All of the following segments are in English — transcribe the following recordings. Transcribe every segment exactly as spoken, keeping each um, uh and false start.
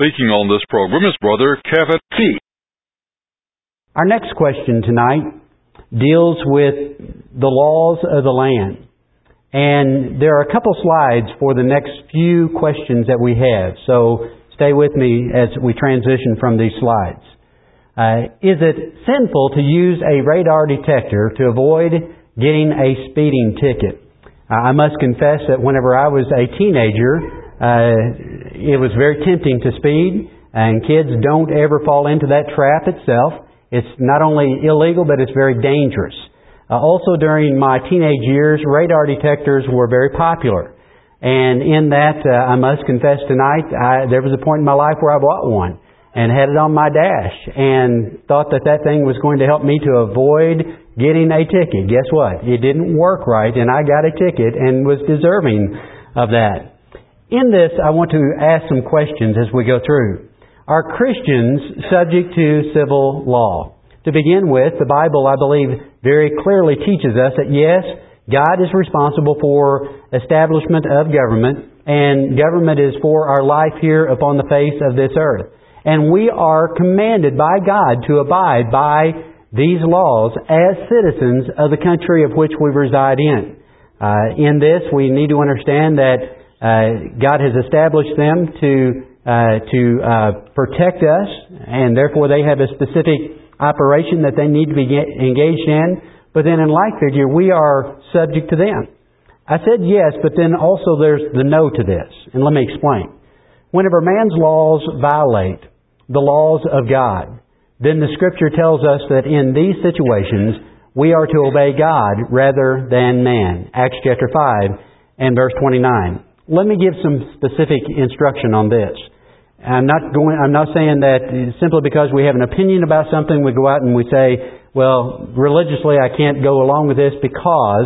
Speaking on this program is Brother Kevin P. Our next question tonight deals with the laws of the land. And there are a couple slides for the next few questions that we have. So stay with me as we transition from these slides. Uh, is it sinful to use a radar detector to avoid getting a speeding ticket? Uh, I must confess that whenever I was a teenager, uh, it was very tempting to speed, and kids don't ever fall into that trap itself. It's not only illegal, but it's very dangerous. Uh, also during my teenage years, radar detectors were very popular. And in that, uh, I must confess tonight, I, there was a point in my life where I bought one and had it on my dash and thought that that thing was going to help me to avoid getting a ticket. Guess what? It didn't work right, and I got a ticket and was deserving of that. In this, I want to ask some questions as we go through. Are Christians subject to civil law? To begin with, the Bible, I believe, very clearly teaches us that yes, God is responsible for establishment of government, and government is for our life here upon the face of this earth. And we are commanded by God to abide by these laws as citizens of the country of which we reside in. Uh, in this, we need to understand that uh, God has established them to uh, to uh, protect us, and therefore they have a specific operation that they need to be engaged in. But then in like figure, we are subject to them. I said yes, but then also there's the no to this. And let me explain. Whenever man's laws violate the laws of God, then the Scripture tells us that in these situations, we are to obey God rather than man. Acts chapter five and verse twenty-nine. Let me give some specific instruction on this. I'm not going, I'm not saying that simply because we have an opinion about something, we go out and we say, well, religiously I can't go along with this because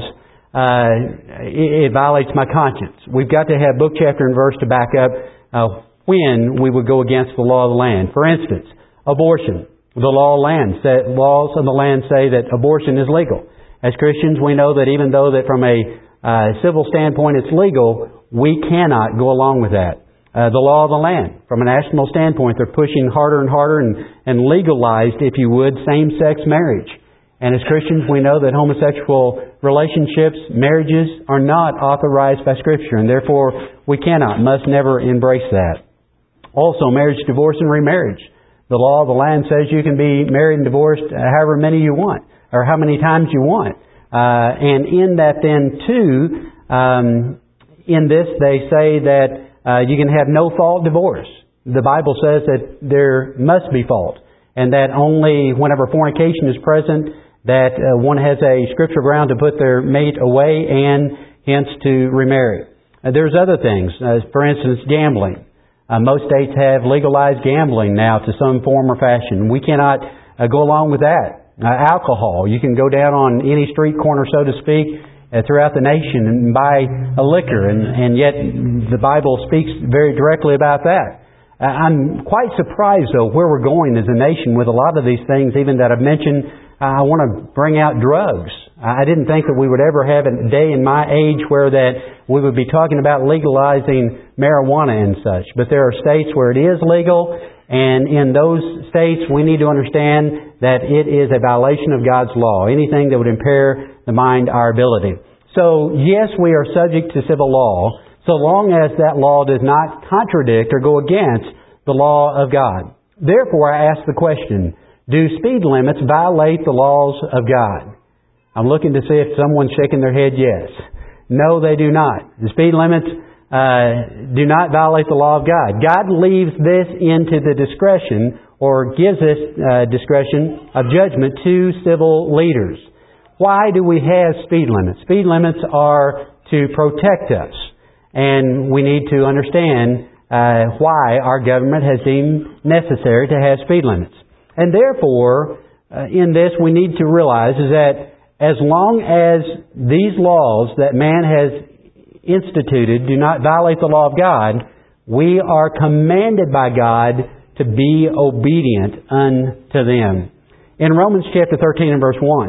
uh, it, it violates my conscience. We've got to have book, chapter, and verse to back up uh, when we would go against the law of the land. For instance, abortion. The law of the land say, laws of the land say that abortion is legal. As Christians, we know that even though that from a uh, civil standpoint it's legal, we cannot go along with that. Uh, the law of the land. From a national standpoint, they're pushing harder and harder and, and legalized, if you would, same-sex marriage. And as Christians, we know that homosexual relationships, marriages, are not authorized by Scripture, and therefore we cannot, must never embrace that. Also, marriage, divorce, and remarriage. The law of the land says you can be married and divorced however many you want, or how many times you want. Uh, and in that then, too, um, in this they say that Uh, you can have no-fault divorce. The Bible says that there must be fault, and that only whenever fornication is present, that uh, one has a scripture ground to put their mate away and hence to remarry. Uh, there's other things. Uh, for instance, gambling. Uh, most states have legalized gambling now to some form or fashion. We cannot uh, go along with that. Uh, alcohol. You can go down on any street corner, so to speak, Uh, throughout the nation and buy a liquor, and, and yet the Bible speaks very directly about that. Uh, I'm quite surprised, though, where we're going as a nation with a lot of these things, even that I've mentioned. Uh, I want to bring out drugs. I didn't think that we would ever have a day in my age where that we would be talking about legalizing marijuana and such. But there are states where it is legal, and in those states we need to understand that it is a violation of God's law. Anything that would impair the mind, our ability. So, yes, we are subject to civil law, so long as that law does not contradict or go against the law of God. Therefore, I ask the question, do speed limits violate the laws of God? I'm looking to see if someone's shaking their head yes. No, they do not. The speed limits uh, do not violate the law of God. God leaves this into the discretion, or gives this uh, discretion of judgment to civil leaders. Why do we have speed limits? Speed limits are to protect us. And we need to understand uh, why our government has deemed necessary to have speed limits. And therefore, uh, in this we need to realize is that as long as these laws that man has instituted do not violate the law of God, we are commanded by God to be obedient unto them. In Romans chapter thirteen and verse one,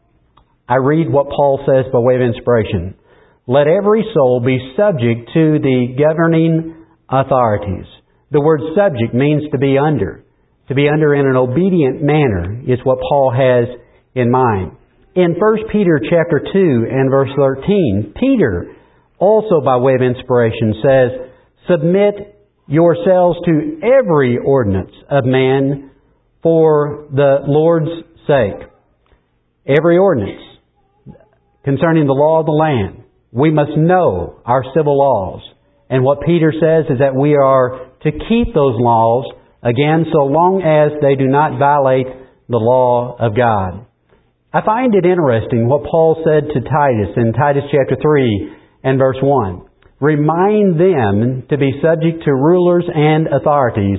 I read what Paul says by way of inspiration. Let every soul be subject to the governing authorities. The word subject means to be under. To be under in an obedient manner is what Paul has in mind. In First Peter chapter two and verse thirteen, Peter, also by way of inspiration, says, "Submit yourselves to every ordinance of man for the Lord's sake." Every ordinance concerning the law of the land. We must know our civil laws. And what Peter says is that we are to keep those laws, again, so long as they do not violate the law of God. I find it interesting what Paul said to Titus in Titus chapter three and verse one. Remind them to be subject to rulers and authorities,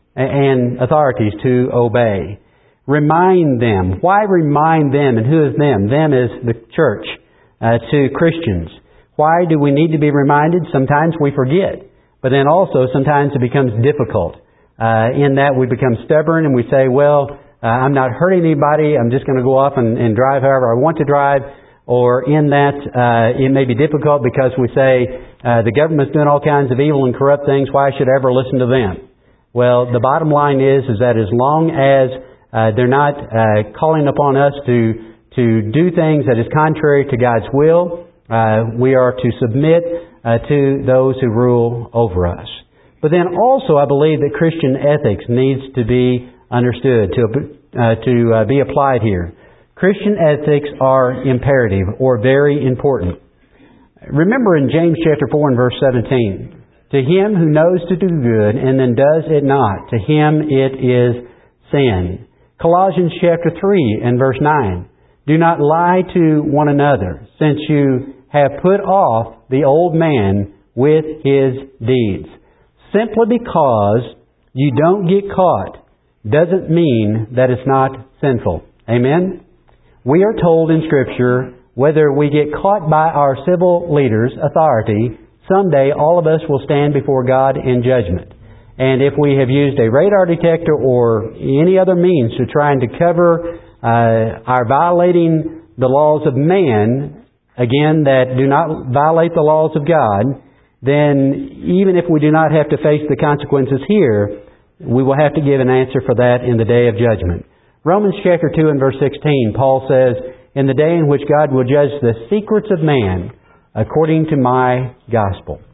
and authorities to obey. Remind them. Why remind them? And who is them? Them is the church, uh, to Christians. Why do we need to be reminded? Sometimes we forget. But then also sometimes it becomes difficult. Uh, in that we become stubborn and we say, well, uh, I'm not hurting anybody. I'm just going to go off and, and drive however I want to drive. Or in that uh, it may be difficult because we say, uh, the government's doing all kinds of evil and corrupt things. Why should I ever listen to them? Well, the bottom line is, is that as long as uh, they're not uh, calling upon us to, to do things that is contrary to God's will, uh, we are to submit uh, to those who rule over us. But then also I believe that Christian ethics needs to be understood, to, uh, to uh, be applied here. Christian ethics are imperative or very important. Remember in James chapter four and verse seventeen, to him who knows to do good and then does it not, to him it is sin. Colossians chapter three and verse nine, do not lie to one another, since you have put off the old man with his deeds. Simply because you don't get caught doesn't mean that it's not sinful. Amen? We are told in Scripture, whether we get caught by our civil leaders' authority, someday all of us will stand before God in judgment. And if we have used a radar detector or any other means to trying to cover uh, our violating the laws of man, again, that do not violate the laws of God, then even if we do not have to face the consequences here, we will have to give an answer for that in the day of judgment. Romans chapter two and verse sixteen, Paul says, in the day in which God will judge the secrets of man according to my gospel.